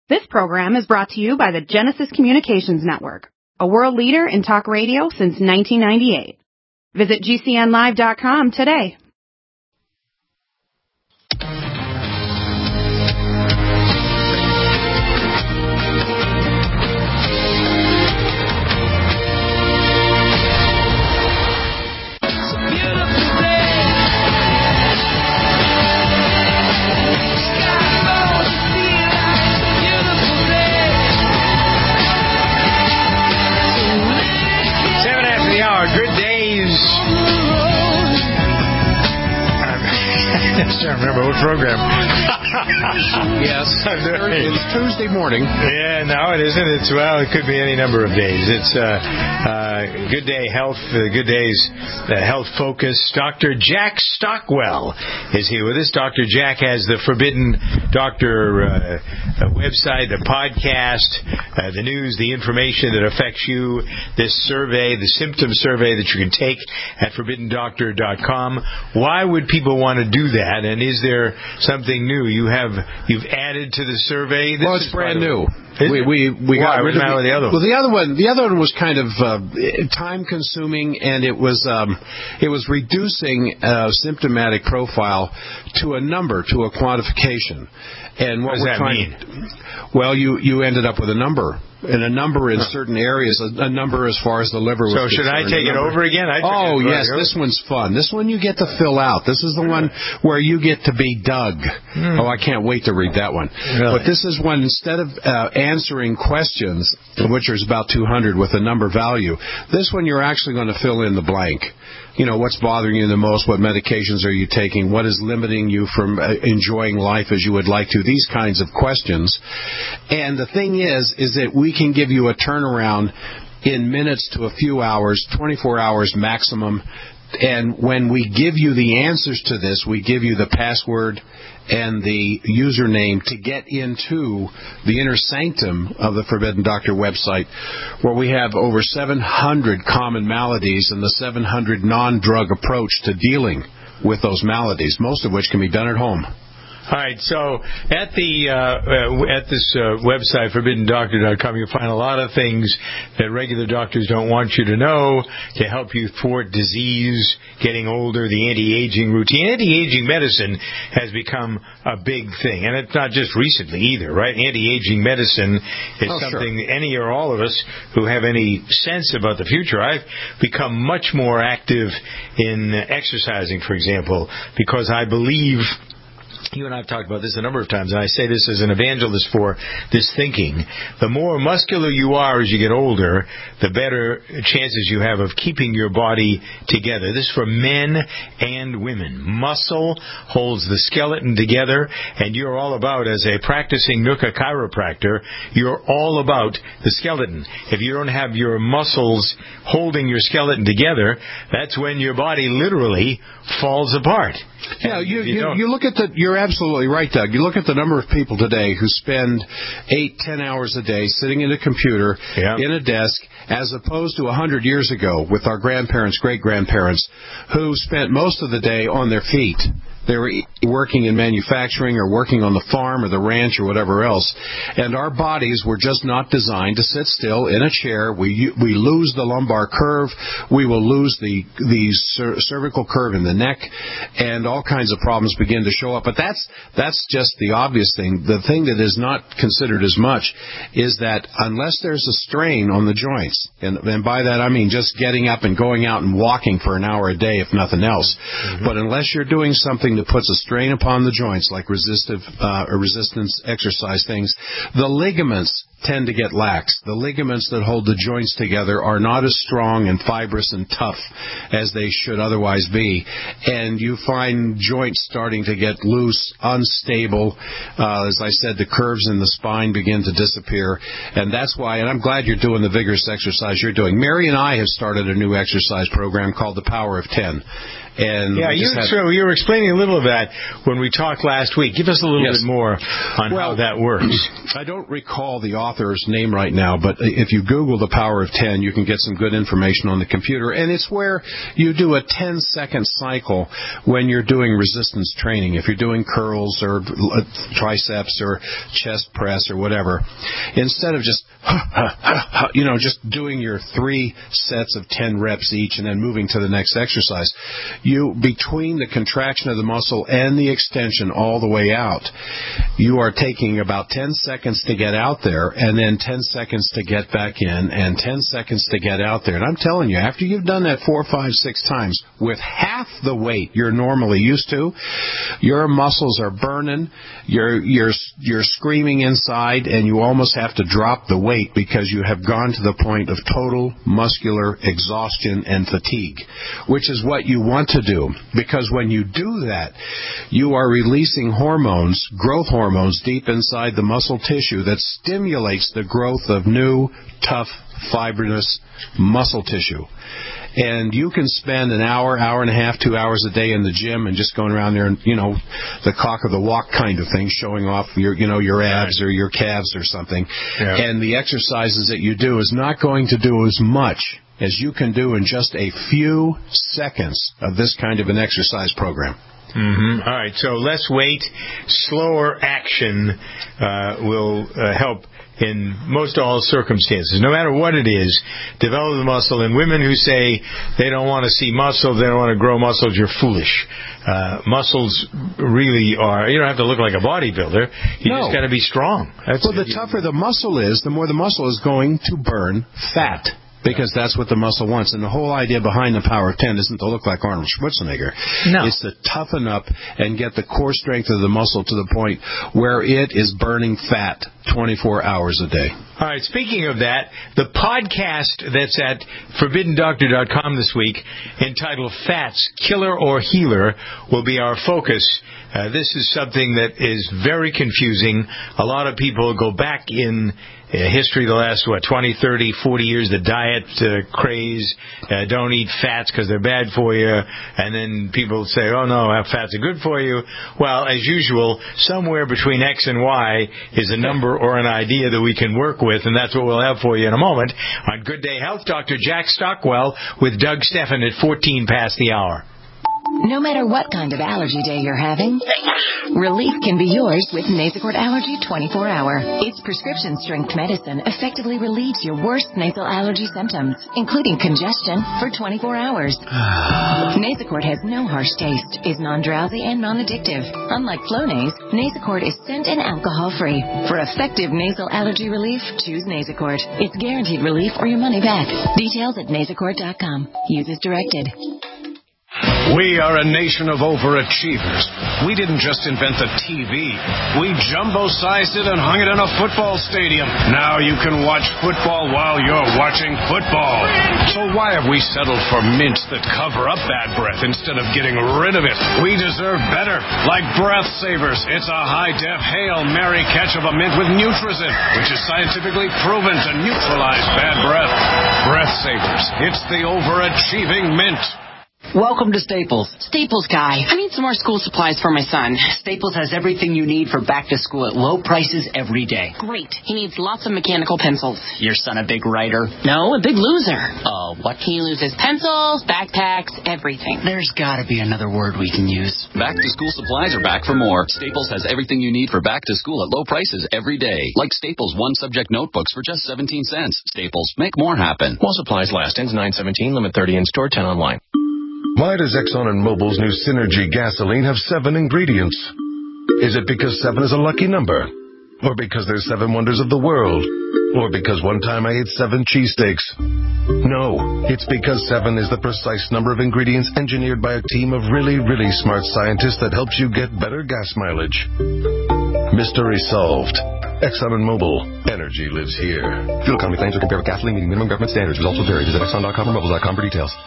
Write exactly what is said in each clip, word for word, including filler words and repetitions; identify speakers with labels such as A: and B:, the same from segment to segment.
A: This program is brought to you by the Genesis Communications Network, a world leader in talk radio since nineteen ninety-eight. Visit G C N live dot com today.
B: I can't remember what program.
C: Yes, it's Tuesday morning.
B: Yeah, no, it isn't. It's well, it could be any number of days. It's uh, uh, Good Day Health, uh, Good Days uh, Health Focus. Doctor Jack Stockwell is here with us. Doctor Jack has the Forbidden Doctor uh, website, the podcast, uh, the news, the information that affects you. This survey, the symptom survey that you can take at forbidden doctor dot com. Why would people want to do that? And is there something new you have you've added to the survey? This
C: well, it's brand new.
B: We
C: we we
B: Why?
C: got rid of the,
B: the other one.
C: Well, the other one, the other one was kind of uh, time consuming, and it was um, it was reducing a symptomatic profile to a number, to a quantification. And what,
B: what does
C: we're
B: that
C: trying,
B: mean?
C: Well, you you ended up with a number. And a number in certain areas, a, a number as far as the liver was
B: So should
C: concerned.
B: I take it over again? I
C: oh,
B: it
C: yes, this one's fun. This one you get to fill out. This is the one where you get to be Doug. Mm. Oh, I can't wait to read that one.
B: Really?
C: But this is one, instead of uh, answering questions, which is about two hundred with a number value, this one you're actually going to fill in the blank. You know, what's bothering you the most, what medications are you taking, what is limiting you from uh, enjoying life as you would like to, these kinds of questions. And the thing is, is that we can give you a turnaround in minutes to a few hours, twenty-four hours maximum. And when we give you the answers to this, we give you the password and the username to get into the inner sanctum of the Forbidden Doctor website, where we have over seven hundred common maladies and the seven hundred non-drug approach to dealing with those maladies, most of which can be done at home.
B: All right, so at the uh, uh, at this uh, website, forbidden doctor dot com, you'll find a lot of things that regular doctors don't want you to know to help you thwart disease, getting older, the anti-aging routine. Anti-aging medicine has become a big thing, and it's not just recently either, right? Anti-aging medicine is
C: oh,
B: something
C: sure.
B: any or all of us who have any sense about the future. I've become much more active in exercising, for example, because I believe... You and I have talked about this a number of times, and I say this as an evangelist for this thinking. The more muscular you are as you get older, the better chances you have of keeping your body together. This is for men and women. Muscle holds the skeleton together, and you're all about, as a practicing Nuka chiropractor, you're all about the skeleton. If you don't have your muscles holding your skeleton together, that's when your body literally falls apart.
C: Yeah, you, you, you look at the, you're absolutely right, Doug. You look at the number of people today who spend eight, ten hours a day sitting in a computer, yeah. in a desk, as opposed to a hundred years ago with our grandparents, great-grandparents, who spent most of the day on their feet. They were working in manufacturing or working on the farm or the ranch or whatever else. And our bodies were just not designed to sit still in a chair. We we lose the lumbar curve. We will lose the, the cer- cervical curve in the neck. And all kinds of problems begin to show up. But that's that's just the obvious thing. The thing that is not considered as much is that unless there's a strain on the joints, and, and by that I mean just getting up and going out and walking for an hour a day, if nothing else. Mm-hmm. But unless you're doing something that puts a strain upon the joints, like resistive uh, or resistance exercise things, the ligaments tend to get lax. The ligaments that hold the joints together are not as strong and fibrous and tough as they should otherwise be. And you find joints starting to get loose, unstable. Uh, as I said, the curves in the spine begin to disappear. And that's why, and I'm glad you're doing the vigorous exercise you're doing. Mary and I have started a new exercise program called The Power of ten. And
B: yeah, you, had, so you were explaining a little of that when we talked last week. Give us a little
C: yes.
B: bit more on
C: well,
B: how that works.
C: I don't recall the author author's name right now, but if you Google The Power of ten, you can get some good information on the computer. And it's where you do a ten-second cycle when you're doing resistance training. If you're doing curls or triceps or chest press or whatever, instead of just, you know, just doing your three sets of ten reps each and then moving to the next exercise, you, between the contraction of the muscle and the extension all the way out, you are taking about ten seconds to get out there and then ten seconds to get back in and ten seconds to get out there. And I'm telling you, after you've done that four, five, six times with half the weight you're normally used to, your muscles are burning, you're, you're, you're screaming inside, and you almost have to drop the weight because you have gone to the point of total muscular exhaustion and fatigue, which is what you want to do. Because when you do that, you are releasing hormones, growth hormones, deep inside the muscle tissue that stimulates the growth of new, tough, fibrous muscle tissue. And you can spend an hour, hour and a half, two hours a day in the gym and just going around there and, you know, the cock of the walk kind of thing, showing off your, you know, your abs or your calves or something. Yeah. And the exercises that you do is not going to do as much as you can do in just a few seconds of this kind of an exercise program.
B: Mm-hmm. All right, so less weight, slower action uh, will uh, help in most all circumstances. No matter what it is, develop the muscle. And women who say they don't want to see muscle, they don't want to grow muscles, you're foolish. Uh, muscles really are, you don't have to look like a bodybuilder. You
C: no.
B: just got to be strong. That's
C: well, the tougher the muscle is, the more the muscle is going to burn fat. Because that's what the muscle wants. And the whole idea behind the Power of ten isn't to look like Arnold Schwarzenegger.
B: No.
C: It's to toughen up and get the core strength of the muscle to the point where it is burning fat twenty-four hours a day.
B: All right, speaking of that, the podcast that's at forbidden doctor dot com this week, entitled Fats, Killer or Healer, will be our focus. Uh, this is something that is very confusing. A lot of people go back in uh, history the last, what, twenty, thirty, forty years, the diet uh, craze, uh, don't eat fats because they're bad for you, and then people say, oh no, fats are good for you. Well, as usual, somewhere between X and Y is a number or an idea that we can work with, and that's what we'll have for you in a moment on Good Day Health. Doctor Jack Stockwell with Doug Steffen at fourteen past the hour.
D: No matter what kind of allergy day you're having, relief can be yours with Nasacort Allergy twenty-four hour. Its prescription-strength medicine effectively relieves your worst nasal allergy symptoms, including congestion, for twenty-four hours. Nasacort has no harsh taste, is non-drowsy, and non-addictive. Unlike Flonase, Nasacort is scent and alcohol-free. For effective nasal allergy relief, choose Nasacort. It's guaranteed relief or your money back. Details at nasacort dot com. Use as directed.
E: We are a nation of overachievers. We didn't just invent the T V. We jumbo-sized it and hung it in a football stadium. Now you can watch football while you're watching football. So why have we settled for mints that cover up bad breath instead of getting rid of it? We deserve better. Like Breath Savers. It's a high-def Hail Mary catch of a mint with Nutrizin, which is scientifically proven to neutralize bad breath. Breath Savers. It's the overachieving mint.
F: Welcome to Staples.
G: Staples guy, I need some more school supplies for my son.
F: Staples has everything you need for back to school at low prices every day.
G: Great. He needs lots of mechanical pencils.
F: Your son a big writer?
G: No, a big loser.
F: Oh, uh, what?
G: He loses pencils, backpacks, everything.
F: There's got to be another word we can use.
H: Back to school supplies are back for more. Staples has everything you need for back to school at low prices every day. Like Staples one subject notebooks for just seventeen cents. Staples, make more happen.
I: While supplies last. Ends nine seventeen. Limit thirty in store, ten online.
J: Why does Exxon and Mobil's new Synergy gasoline have seven ingredients? Is it because seven is a lucky number? Or because there's seven wonders of the world? Or because one time I ate seven cheesesteaks? No, it's because seven is the precise number of ingredients engineered by a team of really, really smart scientists that helps you get better gas mileage. Mystery solved. Exxon and Mobil. Energy lives here. Fuel economy claims are compared with gasoline meeting minimum government standards. Results will vary. Visit Exxon dot com or Mobil dot com for details.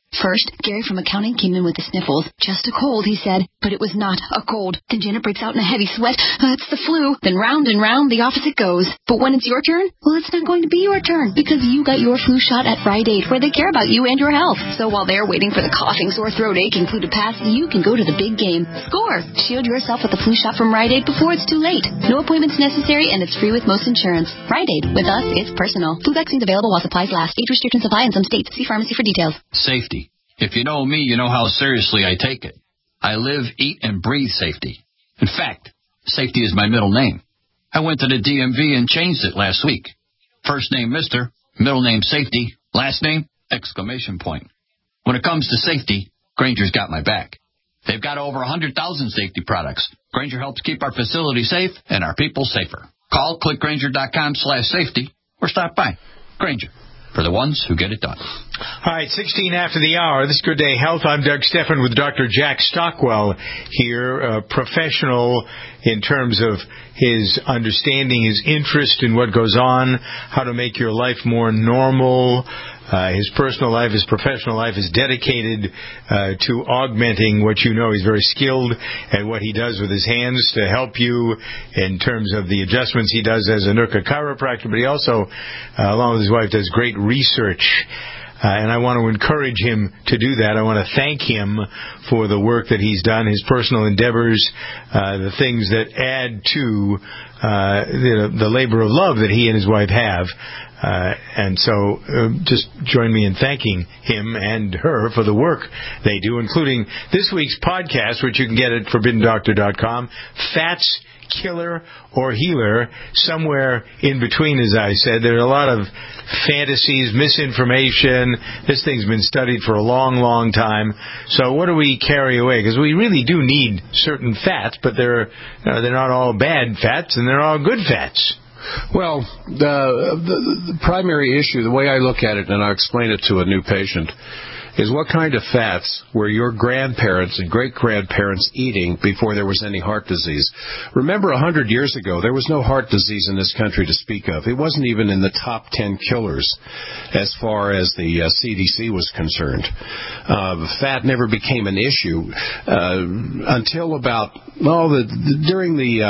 K: First, Gary from accounting came in with the sniffles. Just a cold, he said. But it was not a cold. Then Janet breaks out in a heavy sweat. Uh, it's the flu. Then round and round the office it goes. But when it's your turn, well, it's not going to be your turn because you got your flu shot at Rite Aid, where they care about you and your health. So while they're waiting for the coughing, sore throat, aching flu to pass, you can go to the big game. Score! Shield yourself with the flu shot from Rite Aid before it's too late. No appointments necessary, and it's free with most insurance. Rite Aid. With us, it's personal. Flu vaccines available while supplies last. Age restrictions apply in some states. See pharmacy for details.
L: Safety. If you know me, you know how seriously I take it. I live, eat, and breathe safety. In fact, safety is my middle name. I went to the D M V and changed it last week. First name Mister, middle name Safety, last name exclamation point. When it comes to safety, Grainger's got my back. They've got over one hundred thousand safety products. Grainger helps keep our facility safe and our people safer. Call clickgrainger.com slash safety or stop by. Grainger, for the ones who get it done.
B: All right, sixteen after the hour. This is Good Day Health. I'm Doug Stephan with Doctor Jack Stockwell here, a professional in terms of his understanding, his interest in what goes on, how to make your life more normal. Uh, his personal life, his professional life is dedicated uh, to augmenting what you know. He's very skilled at what he does with his hands to help you in terms of the adjustments he does as a N U C C A chiropractor, but he also, uh, along with his wife, does great research. Uh, and I want to encourage him to do that. I want to thank him for the work that he's done, his personal endeavors, uh, the things that add to uh, the, the labor of love that he and his wife have. Uh, and so uh, just join me in thanking him and her for the work they do, including this week's podcast, which you can get at forbidden doctor dot com, Fats Killer or Healer, somewhere in between, as I said. There are a lot of fantasies, misinformation. This thing's been studied for a long, long time. So what do we carry away? Because we really do need certain fats, but they're, you know, they're not all bad fats, and they're all good fats.
C: Well, the, the, the primary issue, the way I look at it, and I'll explain it to a new patient, is what kind of fats were your grandparents and great-grandparents eating before there was any heart disease? Remember, a hundred years ago, there was no heart disease in this country to speak of. It wasn't even in the top ten killers as far as the uh, C D C was concerned. Uh, fat never became an issue uh, until about, well, the, the, during the,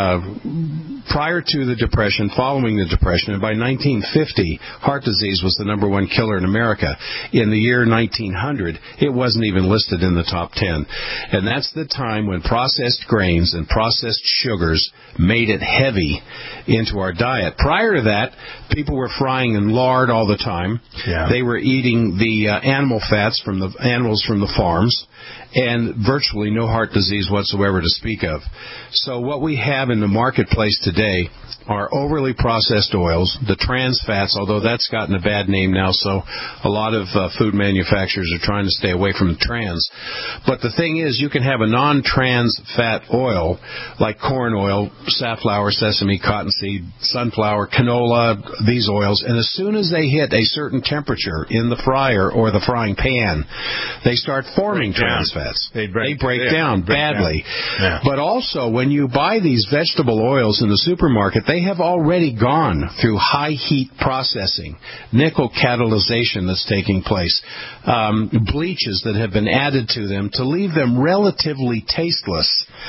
C: uh, prior to the Depression, following the Depression, and by nineteen fifty, heart disease was the number one killer in America. In the year nineteen hundred, it wasn't even listed in the top ten. And that's the time when processed grains and processed sugars made it heavy into our diet. Prior to that, people were frying in lard all the time.
B: Yeah.
C: They were eating the uh, animal fats from the animals from the farms, and virtually no heart disease whatsoever to speak of. So what we have in the marketplace today are overly processed oils, the trans fats, although that's gotten a bad name now, so a lot of uh, food manufacturers are trying to stay away from the trans. But the thing is, you can have a non-trans fat oil, like corn oil, safflower, sesame, cottonseed, sunflower, canola, these oils, and as soon as they hit a certain temperature in the fryer or the frying pan, they start forming trans fats.
B: They break,
C: they break
B: yeah,
C: down
B: break
C: badly.
B: Down. Yeah.
C: But also, when you buy these vegetable oils in the supermarket, they have already gone through high heat processing, nickel catalyzation that's taking place, um, bleaches that have been added to them to leave them relatively tasteless,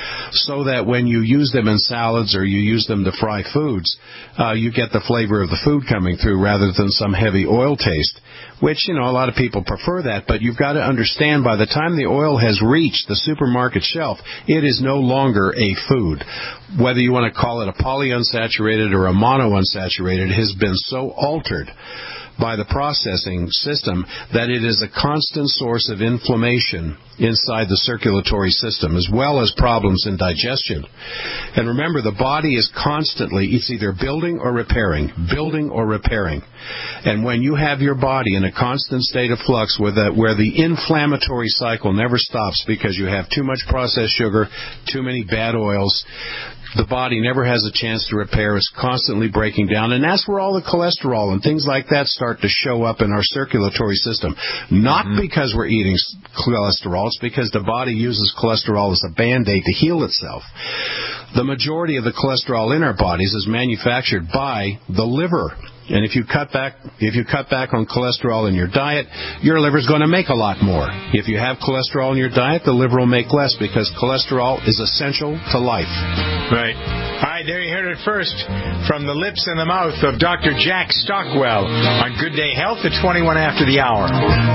C: so that when you use them in salads or you use them to fry foods, uh, you get the flavor of the food coming through rather than some heavy oil taste. Which, you know, a lot of people prefer that, but you've got to understand by the time the oil has reached the supermarket shelf, it is no longer a food. Whether you want to call it a polyunsaturated or a monounsaturated, it has been so altered by the processing system that it is a constant source of inflammation inside the circulatory system, as well as problems in digestion. And remember, the body is constantly, it's either building or repairing, building or repairing. And when you have your body in a constant state of flux where the, where the inflammatory cycle never stops because you have too much processed sugar, too many bad oils, the body never has a chance to repair. It's constantly breaking down. And that's where all the cholesterol and things like that start to show up in our circulatory system. Not mm-hmm. because we're eating cholesterol. It's because the body uses cholesterol as a Band-Aid to heal itself. the majority of the cholesterol in our bodies is manufactured by the liver. And if you cut back, if you cut back on cholesterol in your diet, your liver's going to make a lot more. If you have cholesterol in your diet, the liver will make less because cholesterol is essential to life.
B: Right. All right, there you heard it first from the lips and the mouth of Doctor Jack Stockwell on Good Day Health at twenty-one after the hour.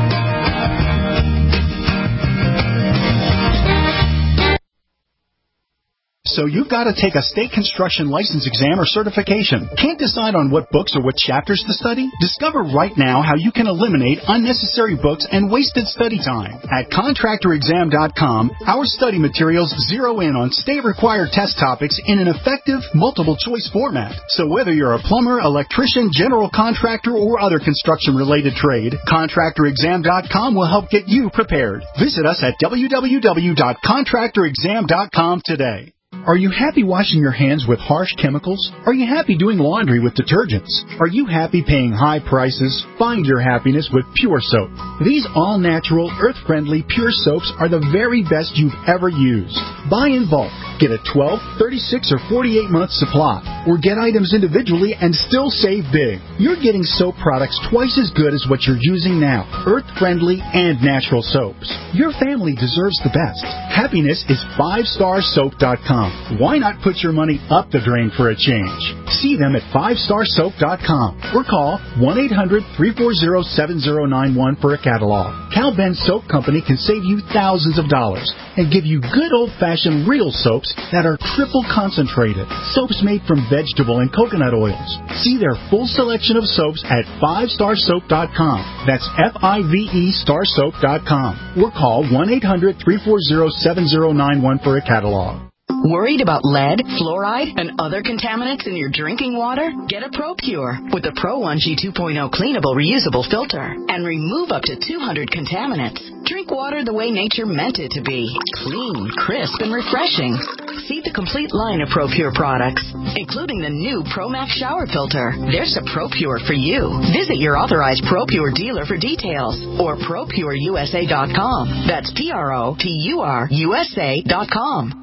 M: So you've got to take a state construction license exam or certification. Can't decide on what books or what chapters to study? Discover right now how you can eliminate unnecessary books and wasted study time. At contractor exam dot com, our study materials zero in on state-required test topics in an effective, multiple-choice format. So whether you're a plumber, electrician, general contractor, or other construction-related trade, contractor exam dot com will help get you prepared. Visit us at w w w dot contractor exam dot com today. Are you happy washing your hands with harsh chemicals? Are you happy doing laundry with detergents? Are you happy paying high prices? Find your happiness with Pure Soap. These all-natural, earth-friendly Pure Soaps are the very best you've ever used. Buy in bulk. Get a twelve, thirty-six, or forty-eight month supply. Or get items individually and still save big. You're getting soap products twice as good as what you're using now. Earth-friendly and natural soaps. Your family deserves the best. Happiness is five star soap dot com. Why not put your money up the drain for a change? See them at five star soap dot com or call one eight hundred, three four zero, seven zero nine one for a catalog. Cal Ben Soap Company can save you thousands of dollars and give you good old-fashioned real soaps that are triple concentrated. Soaps made from vegetable and coconut oils. See their full selection of soaps at five star soap dot com. That's F I V E star soap dot com or call one eight hundred, three four zero, seven zero nine one for a catalog.
N: Worried about lead, fluoride, and other contaminants in your drinking water? Get a ProPure with the Pro one G two point oh cleanable reusable filter and remove up to two hundred contaminants. Drink water the way nature meant it to be. Clean, crisp, and refreshing. See the complete line of ProPure products, including the new ProMax shower filter. There's a ProPure for you. Visit your authorized ProPure dealer for details or pro pure u s a dot com. That's P R O P U R U S A dot com.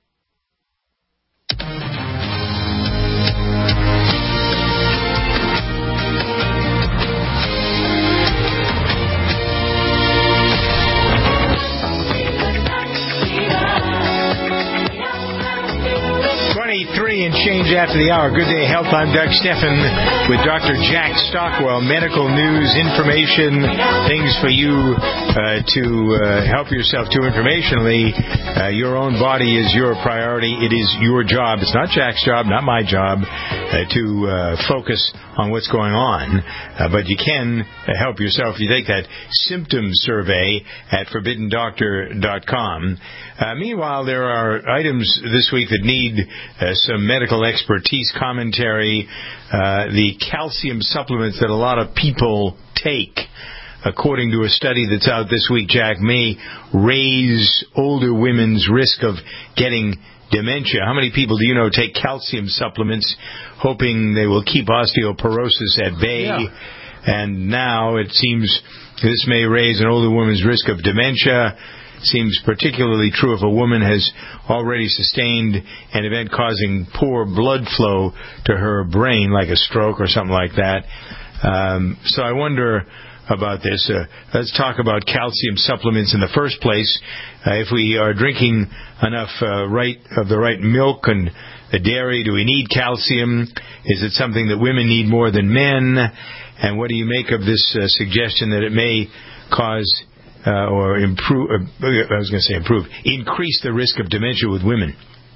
B: twenty-three and change after the hour. Good Day Health. I'm Doug Steffen with Doctor Jack Stockwell. Medical news, information, things for you uh, to uh, help yourself to informationally. Uh, your own body is your priority. It is your job. It's not Jack's job, not my job, uh, to uh, focus on what's going on. Uh, but you can uh, help yourself. You take that symptom survey at forbidden doctor dot com. Uh, meanwhile, there are items this week that need uh, some medical expertise commentary. Uh, the calcium supplements that a lot of people take, according to a study that's out this week, Jack, may raise older women's risk of getting dementia. How many people do you know take calcium supplements hoping they will keep osteoporosis at bay? Yeah. And now it seems this may raise an older woman's risk of dementia. Seems particularly true if a woman has already sustained an event causing poor blood flow to her brain, like a stroke or something like that. Um, so I wonder about this. Uh, let's talk about calcium supplements in the first place. Uh, if we are drinking enough uh, right of the right milk and the dairy, do we need calcium? Is it something that women need more than men? And what do you make of this uh, suggestion that it may cause Uh, or improve, uh, I was going to say improve, increase the risk of dementia with women?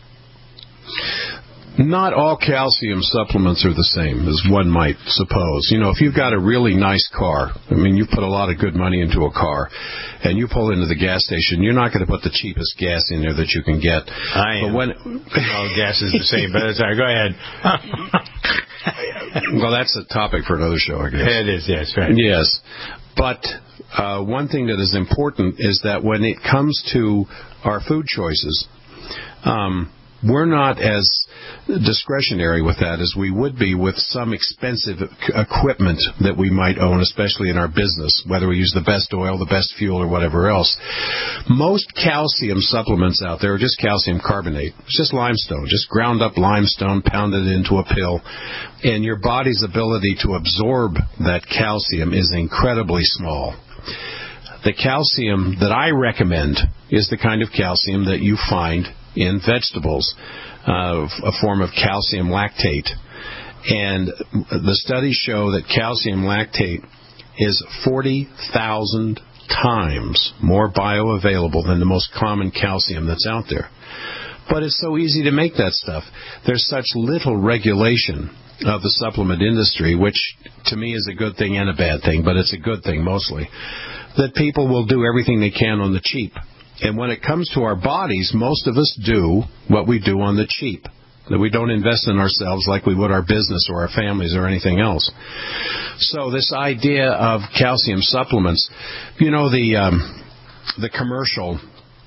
C: Not all calcium supplements are the same, as one might suppose. You know, if you've got a really nice car, I mean, you put a lot of good money into a car, and you pull into the gas station, you're not going to put the cheapest gas in there that you can get.
B: I am. But when all gas is the same, but sorry, go ahead.
C: Well, that's a topic for another show, I guess.
B: It is, yes, right.
C: Yes. But uh, one thing that is important is that when it comes to our food choices, um, we're not as discretionary with that as we would be with some expensive equipment that we might own, especially in our business, whether we use the best oil, the best fuel, or whatever else. Most calcium supplements out there are just calcium carbonate. It's just limestone, just ground up limestone, pounded into a pill, and your body's ability to absorb that calcium is incredibly small. The calcium that I recommend is the kind of calcium that you find in vegetables, uh, a form of calcium lactate. And the studies show that calcium lactate is forty thousand times more bioavailable than the most common calcium that's out there. But it's so easy to make that stuff. There's such little regulation of the supplement industry, which to me is a good thing and a bad thing, but it's a good thing mostly, that people will do everything they can on the cheap. And when it comes to our bodies, most of us do what we do on the cheap, that we don't invest in ourselves like we would our business or our families or anything else. So this idea of calcium supplements, you know, the um, the commercial,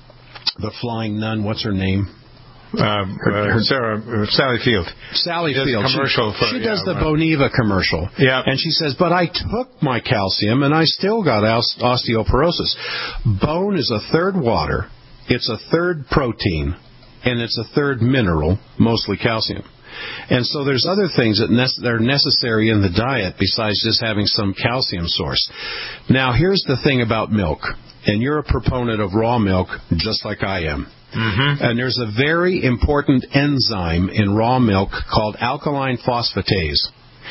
C: the Flying Nun, what's her name?
B: Uh, uh, Sarah, uh, Sally Field.
C: Sally
B: she
C: Field.
B: Commercial
C: she
B: for,
C: she
B: yeah,
C: does the
B: right.
C: Boniva commercial.
B: Yeah.
C: And she says, but I took my calcium and I still got osteoporosis. Bone is a third water, it's a third protein, and it's a third mineral, mostly calcium. And so there's other things that, ne- that are necessary in the diet besides just having some calcium source. Now, here's the thing about milk. And you're a proponent of raw milk, just like I am. Mm-hmm. And there's a very important enzyme in raw milk called alkaline phosphatase.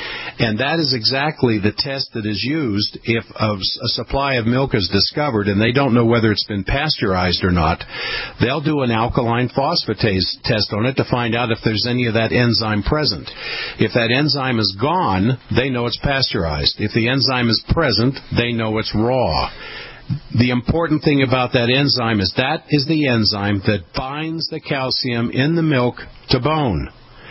C: And that is exactly the test that is used if a, a supply of milk is discovered and they don't know whether it's been pasteurized or not. They'll do an alkaline phosphatase test on it to find out if there's any of that enzyme present. If that enzyme is gone, they know it's pasteurized. If the enzyme is present, they know it's raw. The important thing about that enzyme is that is the enzyme that binds the calcium in the milk to bone.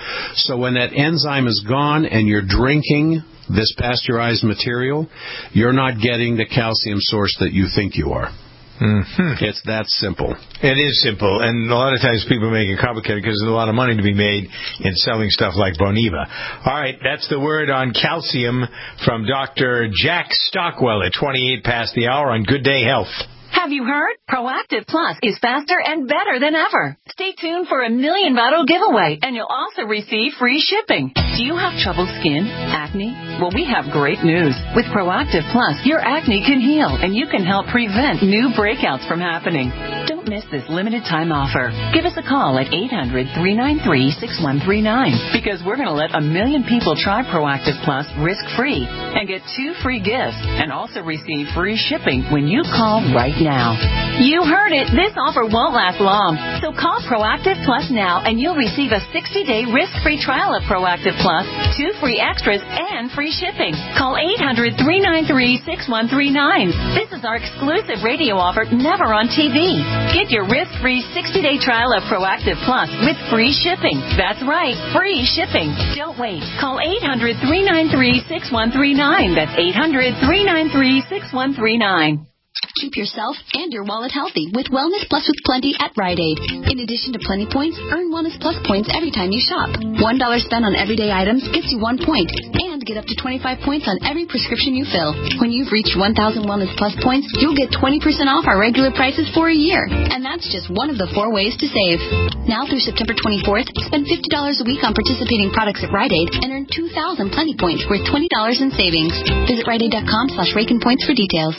C: So when that enzyme is gone and you're drinking this pasteurized material, you're not getting the calcium source that you think you are. Mm-hmm. It's that simple.
B: It is simple, and a lot of times people make it complicated because there's a lot of money to be made in selling stuff like Boniva. All right, that's the word on calcium from Doctor Jack Stockwell at twenty-eight past the hour on Good Day Health.
O: Have you heard? Proactive Plus is faster and better than ever. Stay tuned for a million bottle giveaway, and you'll also receive free shipping. Do you have troubled skin? Acne? Well, we have great news. With Proactive Plus, your acne can heal, and you can help prevent new breakouts from happening. Don't miss this limited time offer. Give us a call at eight hundred, three nine three, six one three nine because we're going to let a million people try Proactive Plus risk-free and get two free gifts and also receive free shipping when you call right now. Now. You heard it. This offer won't last long. So call Proactive Plus now and you'll receive a sixty-day risk-free trial of Proactive Plus, two free extras, and free shipping. Call eight hundred, three nine three, six one three nine. This is our exclusive radio offer, never on T V. Get your risk-free sixty-day trial of Proactive Plus with free shipping. That's right, free shipping. Don't wait. Call eight hundred, three nine three, six one three nine. That's eight hundred, three nine three, six one three nine.
K: Keep yourself and your wallet healthy with Wellness Plus with Plenty at Rite Aid. In addition to Plenty points, earn Wellness Plus points every time you shop. One dollar spent on everyday items gets you one point, and get up to twenty-five points on every prescription you fill. When you've reached one thousand Wellness Plus points, you'll get twenty percent off our regular prices for a year. And that's just one of the four ways to save. Now through September twenty-fourth, spend fifty dollars a week on participating products at Rite Aid and earn two thousand Plenty points worth twenty dollars in savings. Visit Rite Aid dot com slash Rakin points for details.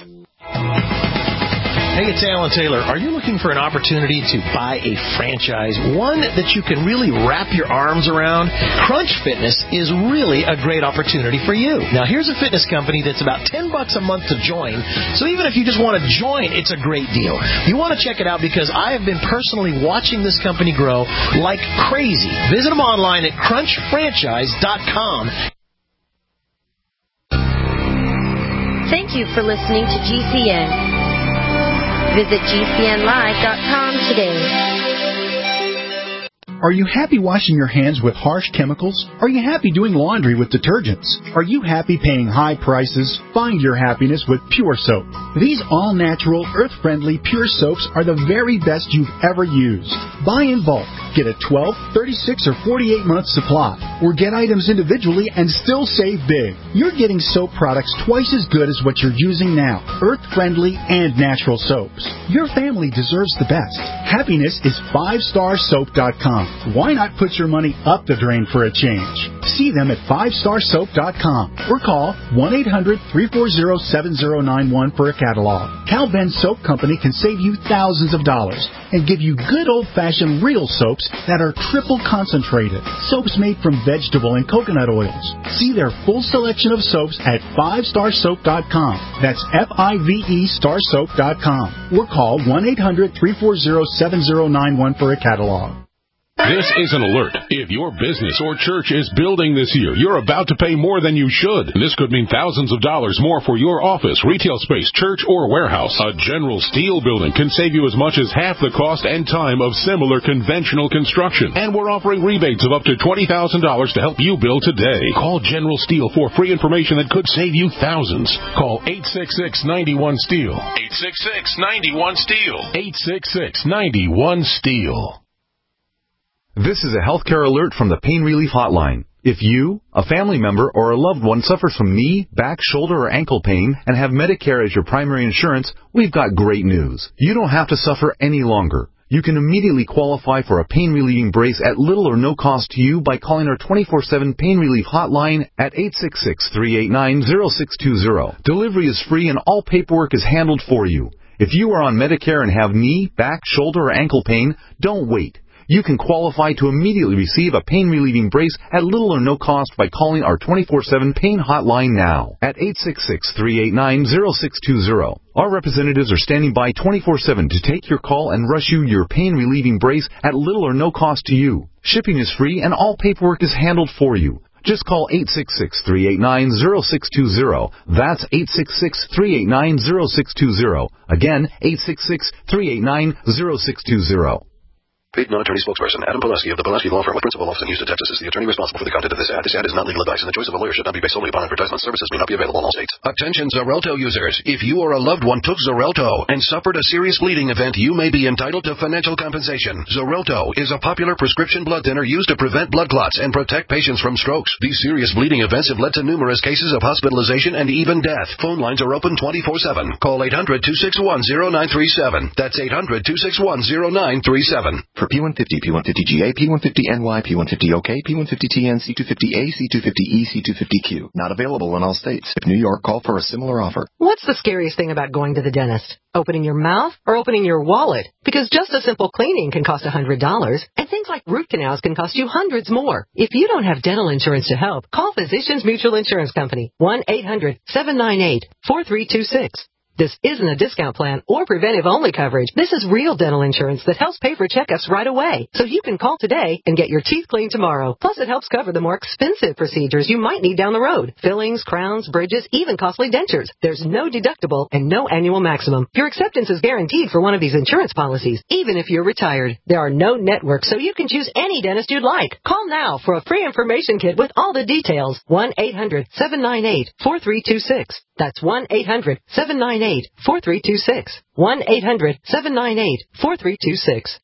P: Hey, it's Alan Taylor. Are you looking for an opportunity to buy a franchise, one that you can really wrap your arms around? Crunch Fitness is really a great opportunity for you. Now, here's a fitness company that's about ten bucks a month to join, so even if you just want to join, it's a great deal. You want to check it out because I have been personally watching this company grow like crazy. Visit them online at crunch franchise dot com.
Q: Thank you for listening to G C N. Visit G C N live dot com today.
M: Are you happy washing your hands with harsh chemicals? Are you happy doing laundry with detergents? Are you happy paying high prices? Find your happiness with Pure Soap. These all-natural, earth-friendly Pure Soaps are the very best you've ever used. Buy in bulk. Get a twelve, thirty-six, or forty-eight month supply. Or get items individually and still save big. You're getting soap products twice as good as what you're using now. Earth-friendly and natural soaps. Your family deserves the best. Happiness is five star soap dot com. Why not put your money up the drain for a change? See them at five star soap dot com or call one eight hundred, three four zero, seven zero nine one for a catalog. Cal Ben Soap Company can save you thousands of dollars and give you good old-fashioned real soaps that are triple concentrated. Soaps made from vegetable and coconut oils. See their full selection of soaps at five star soap dot com. That's F I V E star soap dot com. Or call one eight hundred, three four zero, seven zero nine one for a catalog.
R: This is an alert. If your business or church is building this year, you're about to pay more than you should. This could mean thousands of dollars more for your office, retail space, church, or warehouse. A General Steel building can save you as much as half the cost and time of similar conventional construction. And we're offering rebates of up to twenty thousand dollars to help you build today. Call General Steel for free information that could save you thousands. Call eight six six, nine one, STEEL. eight six six, nine one, STEEL. eight six six, nine one, STEEL.
S: This is a healthcare alert from the Pain Relief Hotline. If you, a family member, or a loved one suffers from knee, back, shoulder, or ankle pain and have Medicare as your primary insurance, we've got great news. You don't have to suffer any longer. You can immediately qualify for a pain-relieving brace at little or no cost to you by calling our twenty-four seven Pain Relief Hotline at eight six six, three eight nine, zero six two zero. Delivery is free and all paperwork is handled for you. If you are on Medicare and have knee, back, shoulder, or ankle pain, don't wait. You can qualify to immediately receive a pain-relieving brace at little or no cost by calling our twenty-four seven Pain Hotline now at eight six six, three eight nine, zero six two zero. Our representatives are standing by twenty-four seven to take your call and rush you your pain-relieving brace at little or no cost to you. Shipping is free and all paperwork is handled for you. Just call eight six six, three eight nine, zero six two zero. That's eight six six, three eight nine, zero six two zero. Again, eight six six, three eight nine, zero six two zero.
T: Paid non-attorney spokesperson Adam Pulaski of the Pulaski Law Firm with principal office in Houston, Texas is the attorney responsible for the content of this ad. This ad is not legal advice, and the choice of a lawyer should not be based solely upon advertisement. Services may not be available in all states. Attention Xarelto users. If you or a loved one took Xarelto and suffered a serious bleeding event, you may be entitled to financial compensation. Xarelto is a popular prescription blood thinner used to prevent blood clots and protect patients from strokes. These serious bleeding events have led to numerous cases of hospitalization and even death. Phone lines are open twenty-four seven. Call eight hundred, two six one, zero nine three seven. That's eight hundred, two six one, zero nine three seven.
U: For P one fifty, P one fifty G A, P one fifty N Y, P one fifty O K, P one fifty T N, C two fifty A, C two fifty E, C two fifty Q. Not available in all states. If New York, call for a similar offer.
V: What's the scariest thing about going to the dentist? Opening your mouth or opening your wallet? Because just a simple cleaning can cost one hundred dollars, and things like root canals can cost you hundreds more. If you don't have dental insurance to help, call Physicians Mutual Insurance Company, one eight hundred, seven nine eight, four three two six. This isn't a discount plan or preventive-only coverage. This is real dental insurance that helps pay for checkups right away. So you can call today and get your teeth cleaned tomorrow. Plus, it helps cover the more expensive procedures you might need down the road. Fillings, crowns, bridges, even costly dentures. There's no deductible and no annual maximum. Your acceptance is guaranteed for one of these insurance policies, even if you're retired. There are no networks, so you can choose any dentist you'd like. Call now for a free information kit with all the details. one eight hundred, seven nine eight, four three two six. That's one eight hundred, seven nine eight, four three two six. one eight hundred, seven nine eight, four three two six.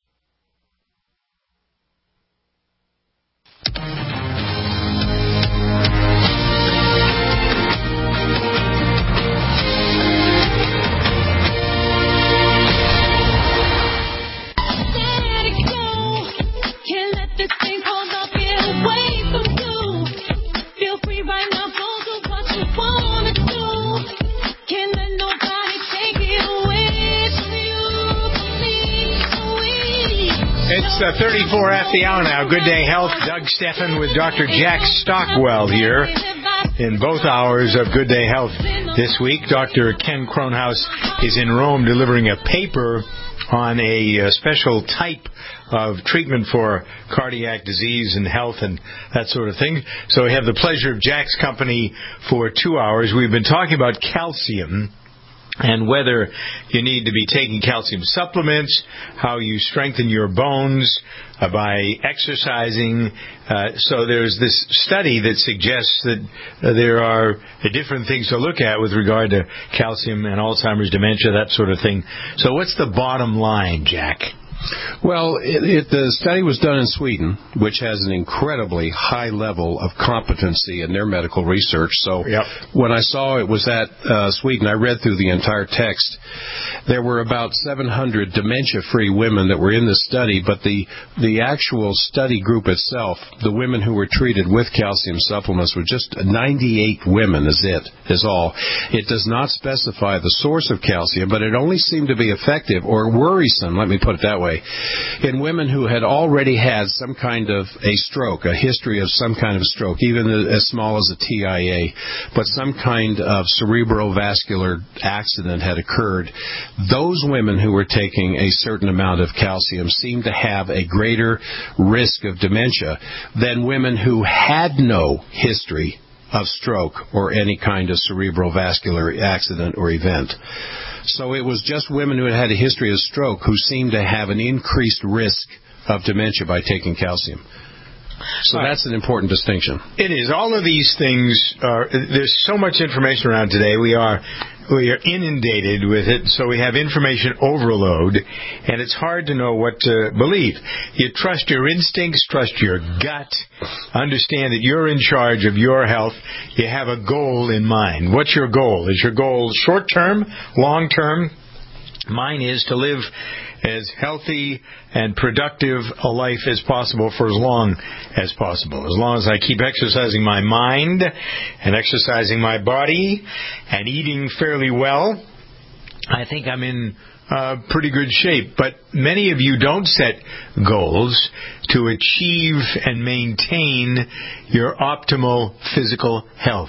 B: It's uh, thirty-four after the hour now. Good Day Health. Doug Steffen with Doctor Jack Stockwell here in both hours of Good Day Health this week. Doctor Ken Kronhaus is in Rome delivering a paper on a uh, special type of treatment for cardiac disease and health and that sort of thing. So we have the pleasure of Jack's company for two hours. We've been talking about calcium and whether you need to be taking calcium supplements, how you strengthen your bones uh, by exercising. Uh, so there's this study that suggests that uh, there are uh, different things to look at with regard to calcium and Alzheimer's, dementia, that sort of thing. So what's the bottom line, Jack?
C: Well, it, it, the study was done in Sweden, which has an incredibly high level of competency in their medical research. So
B: yep.
C: when I saw it was at uh, Sweden, I read through the entire text. There were about seven hundred dementia-free women that were in the study, but the the actual study group itself, the women who were treated with calcium supplements, were just ninety-eight women is it, is all. It does not specify the source of calcium, but it only seemed to be effective or worrisome, let me put it that way, in women who had already had some kind of a stroke, a history of some kind of stroke, even as small as a T I A, but some kind of cerebrovascular accident had occurred. Those women who were taking a certain amount of calcium seemed to have a greater risk of dementia than women who had no history of stroke or any kind of cerebrovascular accident or event. So it was just women who had had a history of stroke who seemed to have an increased risk of dementia by taking calcium. So
B: right.
C: That's an important distinction.
B: It is. All of these things are, there's so much information around today. We are we are inundated with it, so we have information overload, and it's hard to know what to believe. You trust your instincts, trust your gut, understand that you're in charge of your health. You have a goal in mind. What's your goal? Is your goal short-term, long-term? Mine is to live as healthy and productive a life as possible for as long as possible. As long as I keep exercising my mind and exercising my body and eating fairly well, I think I'm in uh, pretty good shape. But many of you don't set goals to achieve and maintain your optimal physical health.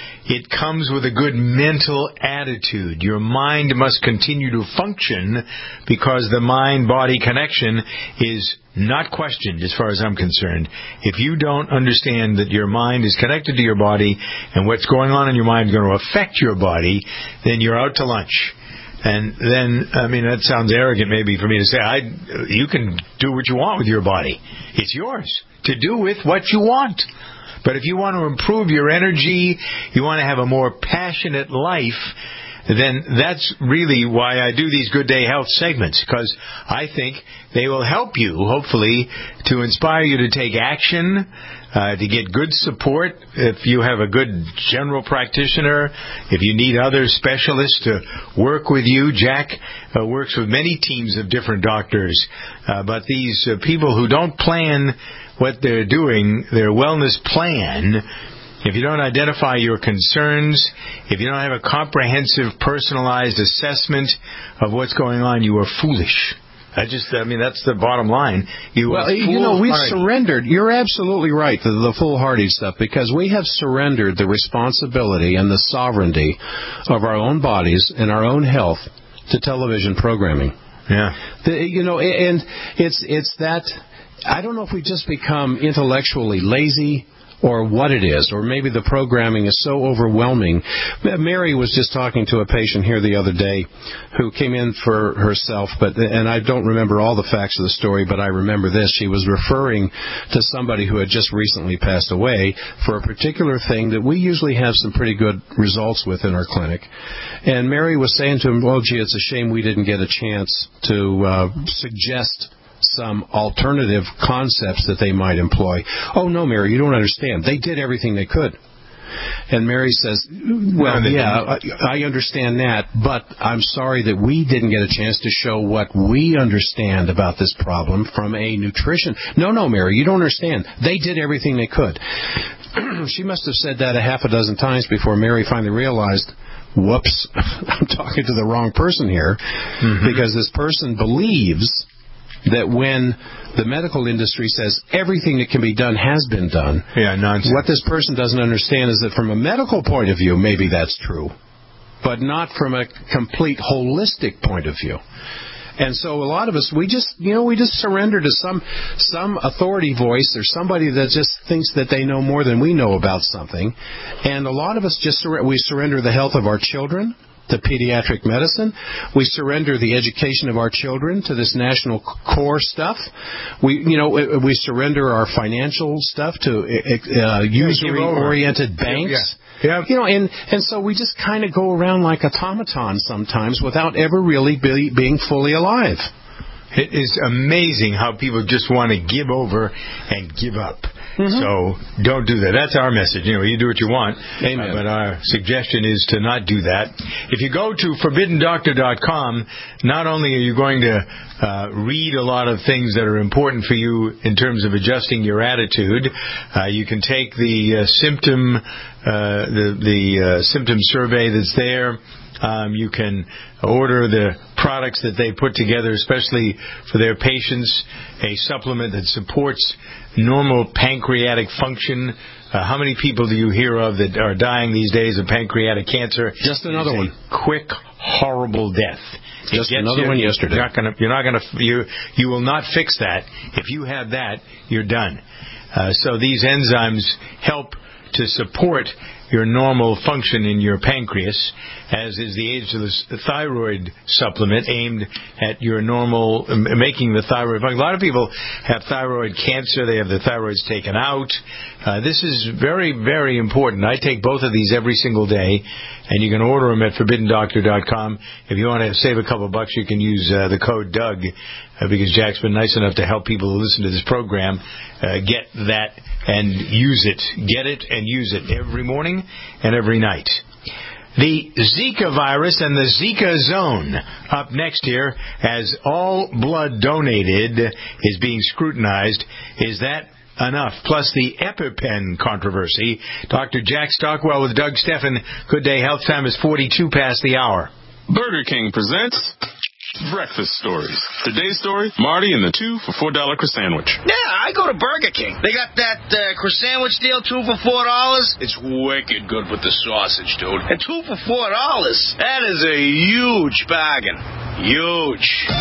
B: It comes with a good mental attitude. Your mind must continue to function because the mind-body connection is not questioned as far as I'm concerned. If you don't understand that your mind is connected to your body and what's going on in your mind is going to affect your body, then you're out to lunch. And then, I mean, that sounds arrogant maybe for me to say, I, you can do what you want with your body. It's yours to do with what you want. But if you want to improve your energy, you want to have a more passionate life, then that's really why I do these Good Day Health segments, because I think they will help you, hopefully, to inspire you to take action, uh, to get good support. If you have a good general practitioner, if you need other specialists to work with you, Jack uh, works with many teams of different doctors. Uh, but these uh, people who don't plan what they're doing, their wellness plan, if you don't identify your concerns, if you don't have a comprehensive, personalized assessment of what's going on, you are foolish. I just, I mean, that's the bottom line. You
C: well,
B: are
C: you know, we've
B: foolhardy.
C: surrendered. You're absolutely right, the, the foolhardy stuff, because we have surrendered the responsibility and the sovereignty of our own bodies and our own health to television programming.
B: Yeah.
C: The, you know, and it's it's that. I don't know if we just become intellectually lazy or what it is, or maybe the programming is so overwhelming. Mary was just talking to a patient here the other day who came in for herself, but and I don't remember all the facts of the story, but I remember this. She was referring to somebody who had just recently passed away for a particular thing that we usually have some pretty good results with in our clinic. And Mary was saying to him, well, gee, it's a shame we didn't get a chance to uh, suggest some alternative concepts that they might employ. Oh, no, Mary, you don't understand. They did everything they could. And Mary says, well,
B: no,
C: yeah, I, I understand that, but I'm sorry that we didn't get a chance to show what we understand about this problem from a nutrition. No, no, Mary, you don't understand. They did everything they could. She must have said that a half a dozen times before Mary finally realized, whoops, I'm talking to the wrong person here, mm-hmm. because this person believes that when the medical industry says everything that can be done has been done,
B: yeah, nonsense.
C: What this person doesn't understand is that from a medical point of view, maybe that's true, but not from a complete holistic point of view. And so a lot of us, we just, you know, we just surrender to some some authority voice or somebody that just thinks that they know more than we know about something. And a lot of us just, we surrender the health of our children, to pediatric medicine. We surrender the education of our children to this national core stuff. We, you know, we surrender our financial stuff to uh, usury-oriented banks.
B: Yeah.
C: You know, and, and so we just kind of go around like automatons sometimes without ever really be, being fully alive.
B: It is amazing how people just want to give over and give up. Mm-hmm. So don't do that. That's our message. You know, you do what you want.
C: Amen.
B: Uh, but our suggestion is to not do that. If you go to forbidden doctor dot com, not only are you going to uh, read a lot of things that are important for you in terms of adjusting your attitude, uh, you can take the uh, symptom uh, the the uh, symptom survey that's there. Um, you can order the products that they put together, especially for their patients, a supplement that supports normal pancreatic function. Uh, how many people do you hear of that are dying these days of pancreatic cancer?
C: Just another
B: it's
C: one.
B: A quick, horrible death.
C: Just another you, one yesterday.
B: You're not going to. You're not going to. You you will not fix that. If you have that, you're done. Uh, so these enzymes help to support your normal function in your pancreas, as is the age of the thyroid supplement aimed at your normal, making the thyroid function. A lot of people have thyroid cancer. They have the thyroids taken out. Uh, this is very, very important. I take both of these every single day, and you can order them at forbidden doctor dot com. If you want to save a couple of bucks, you can use uh, the code Doug, uh, because Jack's been nice enough to help people who listen to this program uh, get that and use it. Get it and use it every morning and every night. The Zika virus and the Zika zone up next here, as all blood donated is being scrutinized. Is that enough? Plus the EpiPen controversy. Doctor Jack Stockwell with Doug Steffen. Good day. Health time is forty-two past the hour.
A: Burger King presents Breakfast Stories. Today's story, Marty and the two for four dollar croissant.
D: Yeah, I go to Burger King. They got that uh, croissant deal, two for four dollars. It's wicked good with the sausage, dude. And two for four dollars. That is a huge bargain. Huge.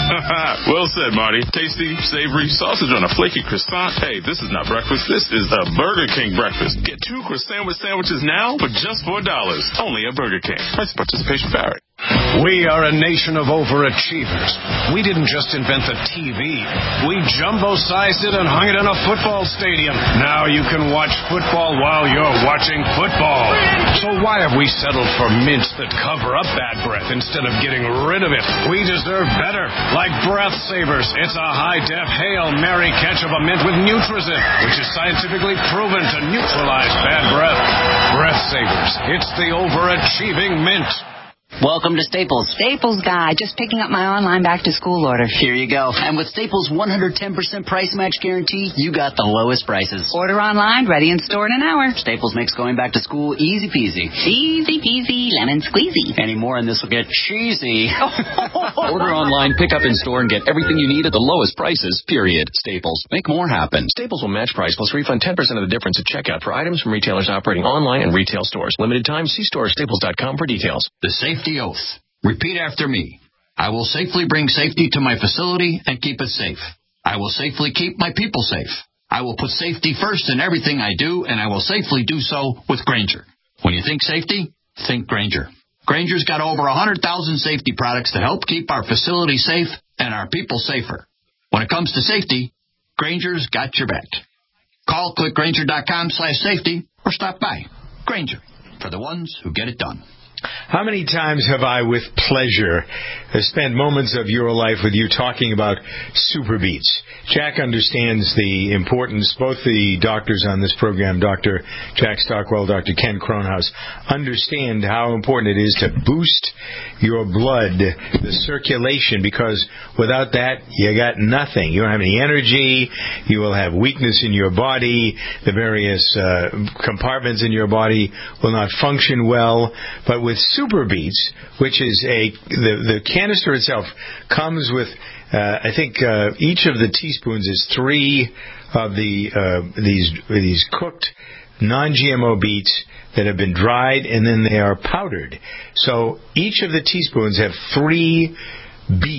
A: Well said, Marty. Tasty, savory sausage on a flaky croissant. Hey, this is not breakfast. This is a Burger King breakfast. Get two croissant sandwiches now for just four dollars. Only at Burger King. Price participation vary.
E: We are a nation of overachievers. We didn't just invent the T V. We jumbo-sized it and hung it in a football stadium. Now you can watch football while you're watching football. So why have we settled for mints that cover up bad breath instead of getting rid of it? We deserve better. Like Breath Savers. It's a high-def Hail Mary catch of a mint with Nutrizin, which is scientifically proven to neutralize bad breath. Breath Savers. It's the overachieving mint.
F: Welcome to Staples.
W: Staples guy, just picking up my online back-to-school order.
F: Here you go. And with Staples' one hundred ten percent price match guarantee, you got the lowest prices.
W: Order online, ready in store in an hour.
F: Staples makes going back to school easy peasy.
W: Easy peasy, lemon squeezy.
F: Any more and this will get cheesy.
H: Order online, pick up in store, and get everything you need at the lowest prices, period. Staples. Make more happen.
I: Staples will match price plus refund ten percent of the difference at checkout for items from retailers operating online and retail stores. Limited time. See store staples dot com for details.
L: The safety oath. Repeat after me. I will safely bring safety to my facility and keep it safe. I will safely keep my people safe. I will put safety first in everything I do, and I will safely do so with Grainger. When you think safety, think Grainger. Grainger's got over one hundred thousand safety products to help keep our facility safe and our people safer. When it comes to safety, Grainger's got your back. Call click grainger dot com slash safety or stop by. Grainger, for the ones who get it done.
B: How many times have I, with pleasure, spent moments of your life with you talking about Super Beets? Jack understands the importance. Both the doctors on this program, Doctor Jack Stockwell, Doctor Ken Kronhaus, understand how important it is to boost your blood, the circulation, because without that, you got nothing. You don't have any energy. You will have weakness in your body. The various uh, compartments in your body will not function well. But with Super Beets, which is a the, the canister itself comes with, uh, I think uh, each of the teaspoons is three of the uh, these these cooked non-G M O beets that have been dried and then they are powdered. So each of the teaspoons have three beets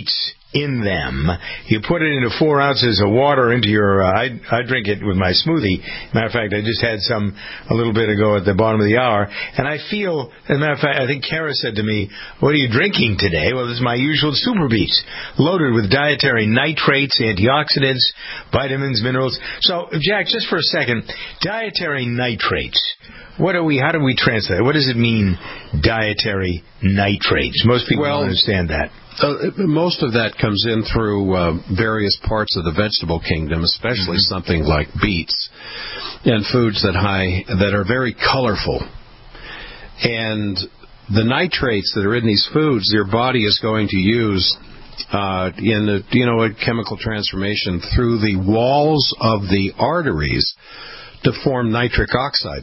B: in them. You put it into four ounces of water into your, uh, I, I drink it with my smoothie. Matter of fact, I just had some a little bit ago at the bottom of the hour, and I feel, as a matter of fact, I think Kara said to me, what are you drinking today? Well, this is my usual Super Beets, loaded with dietary nitrates, antioxidants, vitamins, minerals. So, Jack, just for a second, dietary nitrates. What are we, how do we translate? What does it mean, dietary nitrates? Most people
C: well,
B: don't understand that.
C: Uh, most of that comes in through uh, various parts of the vegetable kingdom, especially mm-hmm. something like beets and foods that high that are very colorful. And the nitrates that are in these foods, your body is going to use uh, in the, you know, a chemical transformation through the walls of the arteries to form nitric oxide.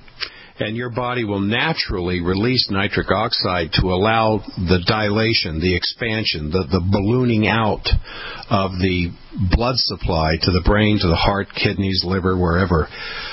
C: And your body will naturally release nitric oxide to allow the dilation, the expansion, the, the ballooning out of the blood supply to the brain, to the heart, kidneys, liver, wherever,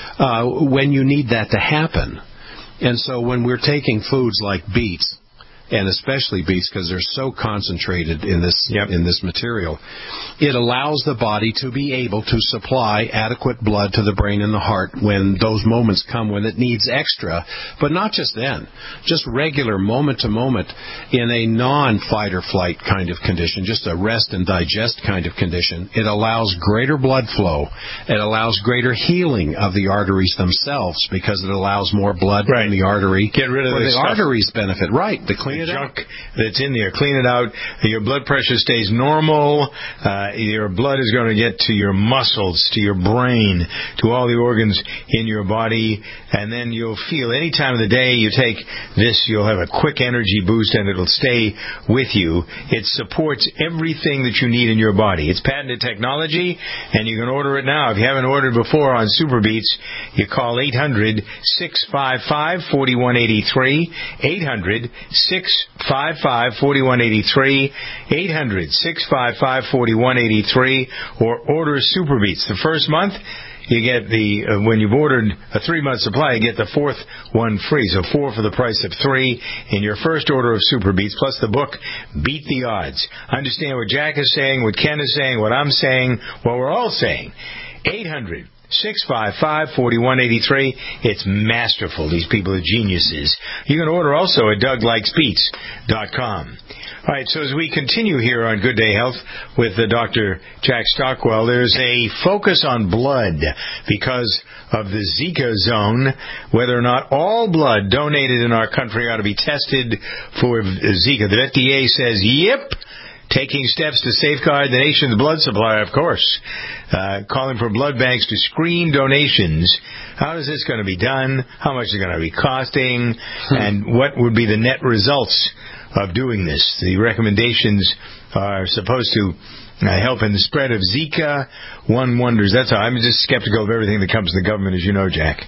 C: uh, when you need that to happen. And so when we're taking foods like beets, and especially beets because they're so concentrated in this yep. in this material, it allows the body to be able to supply adequate blood to the brain and the heart when those moments come when it needs extra, but not just then, just regular moment to moment in a non-fight or flight kind of condition, just a rest and digest kind of condition. It allows greater blood flow. It allows greater healing of the arteries themselves because it allows more blood
B: right.
C: in the artery.
B: Get rid of
C: the
B: stuff.
C: arteries benefit. Right, the clean
B: junk that's in there. Clean it out. Your blood pressure stays normal. Uh, your blood is going to get to your muscles, to your brain, to all the organs in your body, and then you'll feel any time of the day you take this, you'll have a quick energy boost, and it'll stay with you. It supports everything that you need in your body. It's patented technology, and you can order it now. If you haven't ordered before on Super Beets, you call eight hundred, six five five, four one eight three, eight hundred, six five five, four one eight three, eight hundred, six five five, four one eight three, or order Super Beets. The first month, you get the, uh, when you've ordered a three-month supply, you get the fourth one free. So four for the price of three in your first order of Super Beets, plus the book, Beat the Odds. Understand what Jack is saying, what Ken is saying, what I'm saying, what we're all saying. eight hundred, six five five, four one eight three. It's masterful. These people are geniuses. You can order also at Doug Likes Beets dot com. All right, so as we continue here on Good Day Health with the Doctor Jack Stockwell, there's a focus on blood because of the Zika zone, whether or not all blood donated in our country ought to be tested for Zika. The F D A says, yep, taking steps to safeguard the nation's blood supply, of course. Uh, calling for blood banks to screen donations. How is this going to be done? How much is it going to be costing? And what would be the net results of doing this? The recommendations are supposed to uh, help in the spread of Zika. One wonders. That's how I'm just skeptical of everything that comes to the government, as you know, Jack.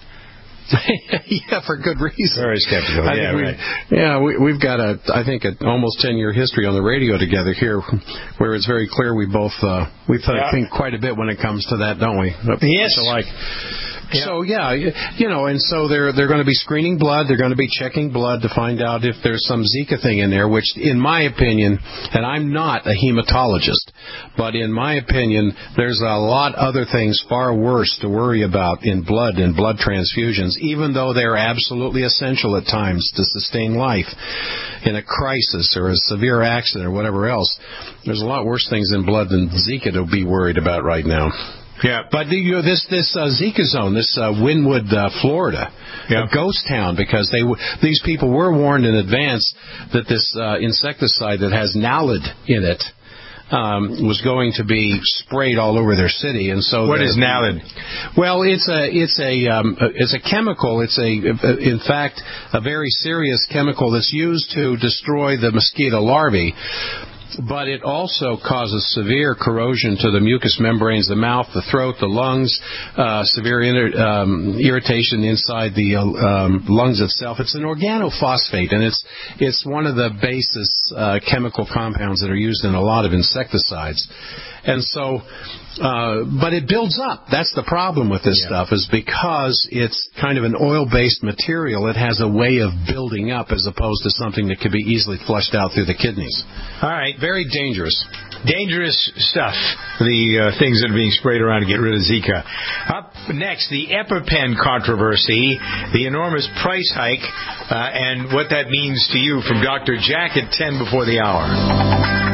C: Yeah, for good reason.
B: Very skeptical.
C: I
B: yeah,
C: we,
B: right.
C: Yeah, we, we've got a, I think, an almost ten-year history on the radio together here, where it's very clear we both uh, we th- yeah. think quite a bit when it comes to that, don't we?
B: Yes.
C: Like. Yeah. So, yeah, you know, and so they're they're going to be screening blood. They're going to be checking blood to find out if there's some Zika thing in there, which, in my opinion, and I'm not a hematologist, but in my opinion, there's a lot other things far worse to worry about in blood and blood transfusions, even though they're absolutely essential at times to sustain life in a crisis or a severe accident or whatever else. There's a lot worse things in blood than Zika to be worried about right now.
B: Yeah,
C: but the, you know, this this uh, Zika zone, this uh, Wynwood, uh, Florida, yeah. a ghost town, because they w- these people were warned in advance that this uh, insecticide that has naled in it um, was going to be sprayed all over their city, and so
B: what
C: the,
B: is naled?
C: Well, it's a it's a um, it's a chemical. It's a in fact a very serious chemical that's used to destroy the mosquito larvae. But it also causes severe corrosion to the mucous membranes, the mouth, the throat, the lungs, uh, severe inter- um, irritation inside the uh, um, lungs itself. It's an organophosphate, and it's it's one of the basis uh, chemical compounds that are used in a lot of insecticides. And so Uh, but it builds up. That's the problem with this yeah. stuff, is because it's kind of an oil-based material, it has a way of building up as opposed to something that could be easily flushed out through the kidneys.
B: All right.
C: Very dangerous.
B: Dangerous stuff, the uh, things that are being sprayed around to get rid of Zika. Up next, the EpiPen controversy, the enormous price hike, uh, and what that means to you from Doctor Jack at ten before the hour.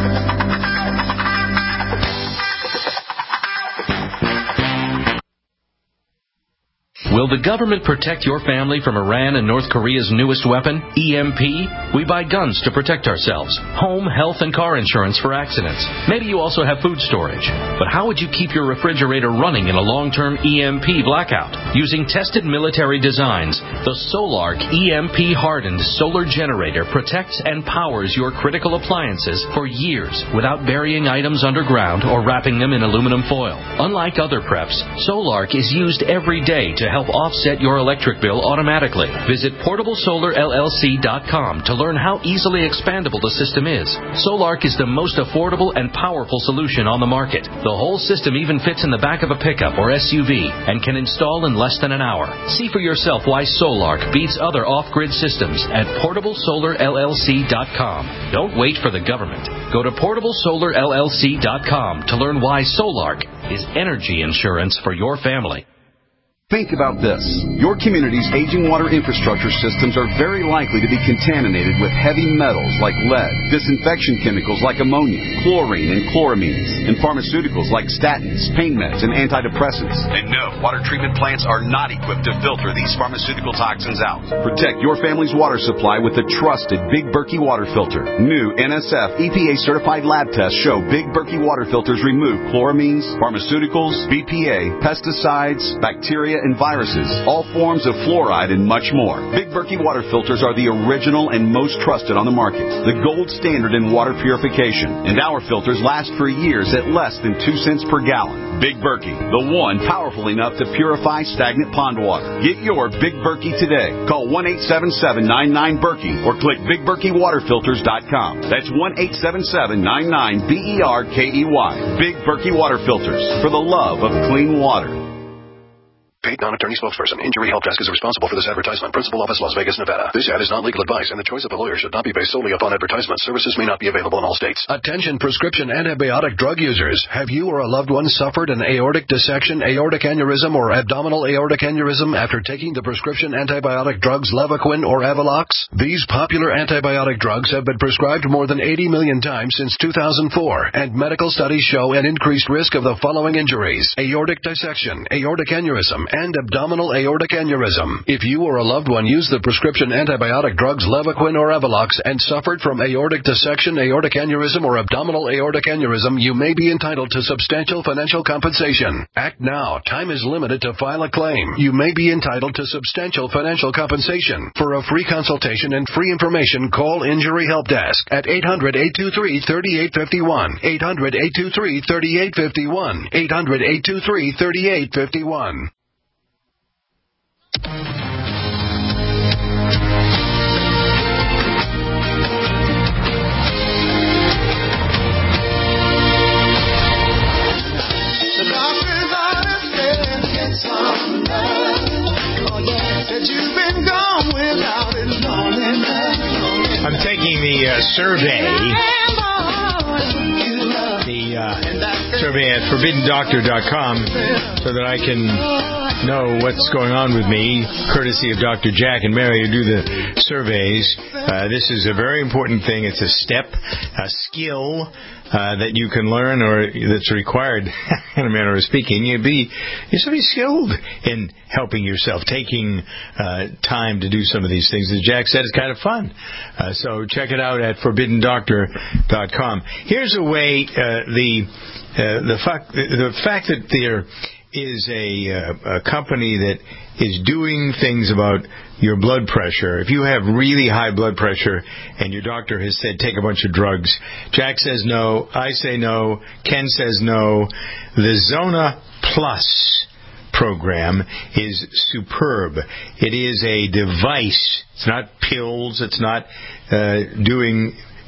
G: Will the government protect your family from Iran and North Korea's newest weapon, E M P? We buy guns to protect ourselves, home, health, and car insurance for accidents. Maybe you also have food storage. But how would you keep your refrigerator running in a long-term E M P blackout? Using tested military designs, the Solarc E M P-hardened solar generator protects and powers your critical appliances for years without burying items underground or wrapping them in aluminum foil. Unlike other preps, Solarc is used every day to help offset your electric bill automatically. Visit portable solar L L C dot com to learn how easily expandable the system is. Solarc is the most affordable and powerful solution on the market. The whole system even fits in the back of a pickup or S U V and can install in less than an hour. See for yourself why Solarc beats other off-grid systems at portable solar L L C dot com. Don't wait for the government. Go to portable solar L L C dot com to learn why Solarc is energy insurance for your family.
J: Think about this. Your community's aging water infrastructure systems are very likely to be contaminated with heavy metals like lead, disinfection chemicals like ammonia, chlorine and chloramines, and pharmaceuticals like statins, pain meds, and antidepressants. And no, water treatment plants are not equipped to filter these pharmaceutical toxins out. Protect your family's water supply with the trusted Big Berkey water filter. New N S F E P A-certified lab tests show Big Berkey water filters remove chloramines, pharmaceuticals, B P A, pesticides, bacteria, and viruses, all forms of fluoride, and much more. Big Berkey water filters are the original and most trusted on the market, the gold standard in water purification, and our filters last for years at less than two cents per gallon. Big Berkey, the one powerful enough to purify stagnant pond water. Get your Big Berkey today. Call one eight seven seven, nine nine, Berkey or click big berkey water filters dot com. That's one eight seven seven, nine nine, B E R K E Y. Big Berkey water filters, for the love of clean water.
T: Paid non-attorney spokesperson. Injury Help Desk is responsible for this advertisement. Principal office, Las Vegas, Nevada. This ad is not legal advice, and the choice of a lawyer should not be based solely upon advertisement. Services may not be available in all states.
U: Attention prescription antibiotic drug users. Have you or a loved one suffered an aortic dissection, aortic aneurysm, or abdominal aortic aneurysm after taking the prescription antibiotic drugs Levaquin or Avelox? These popular antibiotic drugs have been prescribed more than eighty million times since two thousand four, and medical studies show an increased risk of the following injuries: aortic dissection, aortic aneurysm, and abdominal aortic aneurysm. If you or a loved one used the prescription antibiotic drugs Levaquin or Avelox and suffered from aortic dissection, aortic aneurysm, or abdominal aortic aneurysm, you may be entitled to substantial financial compensation. Act now. Time is limited to file a claim. You may be entitled to substantial financial compensation. For a free consultation and free information, call Injury Help Desk at eight hundred, eight two three, three eight five one. eight hundred, eight two three, three eight five one. eight hundred, eight two three, three eight five one.
B: I'm taking the uh, survey, the uh, survey at forbidden doctor dot com, so that I can know what's going on with me, courtesy of Doctor Jack and Mary, who do the surveys. Uh, this is a very important thing. It's a step, a skill uh, that you can learn, or that's required, in a manner of speaking. You be you should be skilled in helping yourself, taking uh, time to do some of these things. As Jack said, it's kind of fun. Uh, so check it out at forbidden doctor dot com. Here's a way uh, the uh, the fact the fact that there is a, uh, a company that is doing things about your blood pressure. If you have really high blood pressure and your doctor has said take a bunch of drugs, Jack says no, I say no, Ken says no. The Zona Plus program is superb. It is a device. It's not pills. It's not uh, doing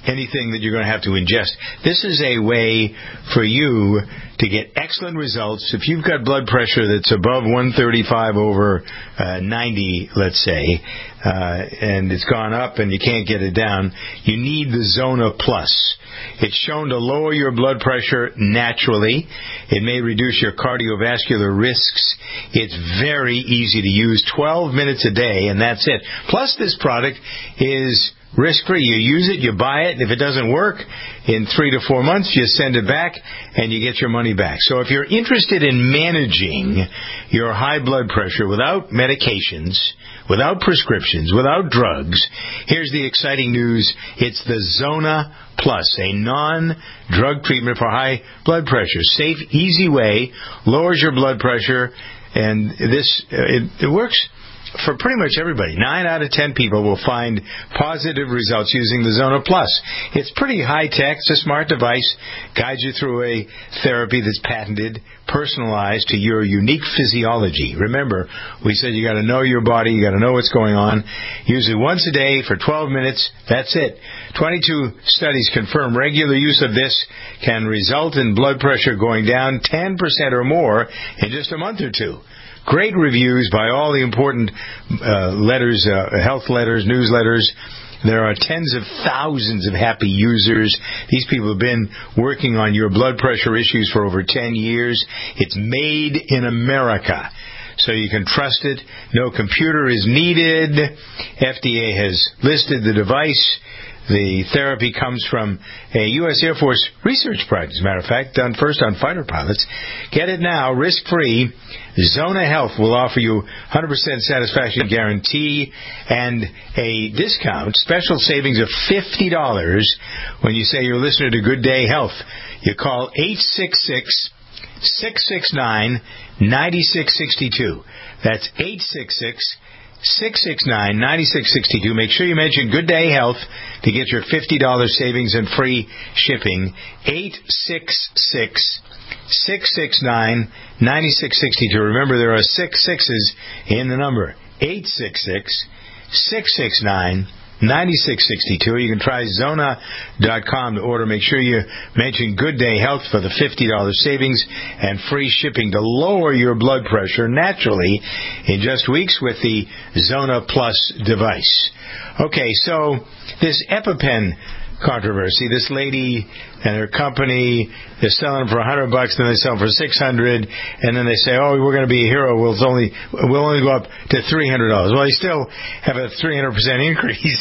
B: anything that you're going to have to ingest. This is a way for you to get excellent results. If you've got blood pressure that's above one thirty-five over uh, ninety, let's say, uh, and it's gone up and you can't get it down, you need the Zona Plus. It's shown to lower your blood pressure naturally. It may reduce your cardiovascular risks. It's very easy to use, twelve minutes a day, and that's it. Plus, this product is risk-free. You use it, you buy it, and if it doesn't work, in three to four months, you send it back, and you get your money back. So if you're interested in managing your high blood pressure without medications, without prescriptions, without drugs, here's the exciting news. It's the Zona Plus, a non-drug treatment for high blood pressure. Safe, easy way, lowers your blood pressure, and this, it, it works for pretty much everybody. Nine out of ten people will find positive results using the Zona Plus. It's pretty high-tech. It's a smart device. Guides you through a therapy that's patented, personalized to your unique physiology. Remember, we said you got to know your body. You got to know what's going on. Use it once a day for twelve minutes. That's it. twenty-two studies confirm regular use of this can result in blood pressure going down ten percent or more in just a month or two. Great reviews by all the important uh, letters, uh, health letters, newsletters. There are tens of thousands of happy users. These people have been working on your blood pressure issues for over ten years. It's made in America, so you can trust it. No computer is needed. F D A has listed the device. The therapy comes from a U S Air Force research project, as a matter of fact, done first on fighter pilots. Get it now, risk-free. Zona Health will offer you one hundred percent satisfaction guarantee and a discount, special savings of fifty dollars when you say you're a listener to Good Day Health. You call eight six six, six six nine, nine six six two. That's eight six six, six six nine, nine six six two. Make sure you mention Good Day Health to get your fifty dollars savings and free shipping. eight six six, six six nine, nine six six two. Remember, there are six sixes in the number. eight six six, six six nine, nine six six two. You can try Zona dot com to order. Make sure you mention Good Day Health for the fifty dollars savings and free shipping to lower your blood pressure naturally in just weeks with the Zona Plus device. Okay, so this EpiPen controversy, this lady and her company, they're selling them for a hundred bucks, then they sell them for six hundred, and then they say, "Oh, we're going to be a hero. We'll only we'll only go up to three hundred dollars." Well, they still have a three hundred percent increase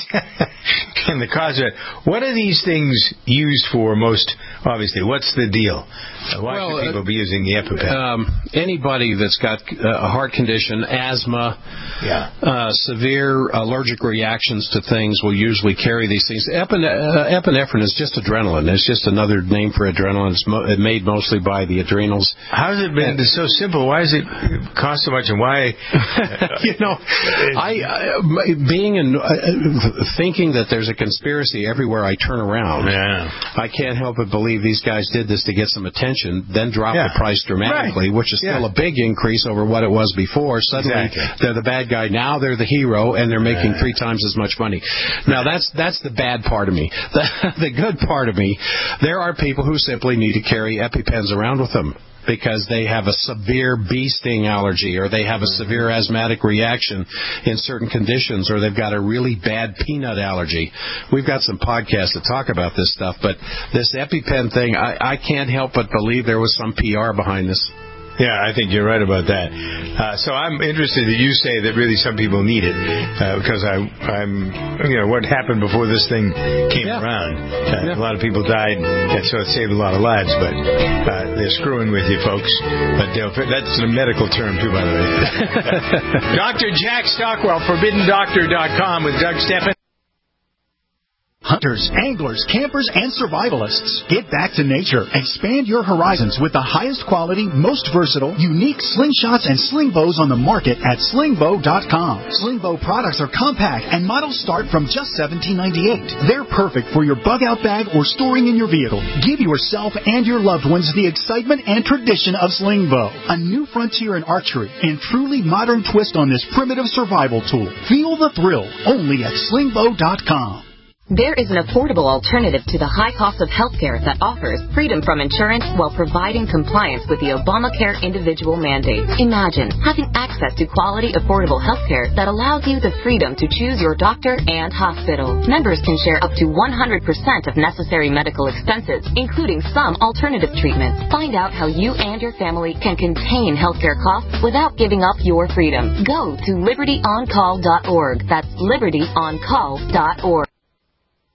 B: in the cost of it. What are these things used for most? Obviously, what's the deal? Why
C: well,
B: should people be using the EpiPen?
C: Um, anybody that's got a heart condition, asthma, yeah. uh, severe allergic reactions to things will usually carry these things. Epine- uh, epinephrine is just adrenaline. It's just another name for adrenaline. It's mo- made mostly by the adrenals.
B: How has it been and, so simple? Why does it cost so much, and why?
C: you know, I uh, being in, uh, thinking that there's a conspiracy everywhere I turn around.
B: Yeah.
C: I can't help but believe these guys did this to get some attention, then drop yeah. the price dramatically, right. which is still yeah. a big increase over what it was before. Suddenly, exactly. they're the bad guy. Now they're the hero, and they're making yeah. three times as much money. Now that's that's the bad part of me. The, the good part of me, there are people who simply need to carry EpiPens around with them because they have a severe bee sting allergy, or they have a severe asthmatic reaction in certain conditions, or they've got a really bad peanut allergy. We've got some podcasts that talk about this stuff, but this EpiPen thing, I, I can't help but believe there was some P R behind this.
B: Yeah, I think you're right about that. Uh, so I'm interested that you say that really some people need it uh, because I, I'm, you know, what happened before this thing came yeah. around. Uh, yeah. A lot of people died, and so it saved a lot of lives. But uh, they're screwing with you, folks. But that's a medical term too, by the way. Doctor Jack Stockwell, forbidden doctor dot com with Doug Steffen.
M: Hunters, anglers, campers, and survivalists. Get back to nature. Expand your horizons with the highest quality, most versatile, unique slingshots and sling bows on the market at sling bow dot com. Sling bow products are compact and models start from just seventeen ninety-eight. They're perfect for your bug-out bag or storing in your vehicle. Give yourself and your loved ones the excitement and tradition of sling bow. A new frontier in archery and truly modern twist on this primitive survival tool. Feel the thrill only at sling bow dot com.
K: There is an affordable alternative to the high cost of healthcare that offers freedom from insurance while providing compliance with the Obamacare individual mandate. Imagine having access to quality, affordable healthcare that allows you the freedom to choose your doctor and hospital. Members can share up to one hundred percent of necessary medical expenses, including some alternative treatments. Find out how you and your family can contain healthcare costs without giving up your freedom. Go to liberty on call dot org. That's liberty on call dot org.